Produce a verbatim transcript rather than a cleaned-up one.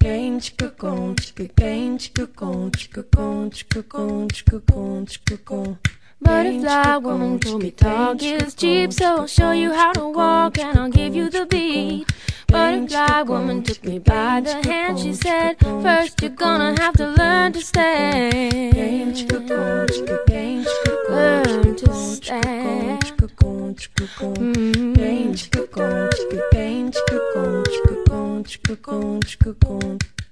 quem, chicacom, chica quem, chicacom, chicacom, chicacom, chicacom, chicacom. Butterfly woman told me talk is cheap, so I'll show you how to walk and I'll give you the beat. Butterfly woman took me by the hand, she said, first you're gonna have to learn to stand. Learn to stand. Mm-hmm.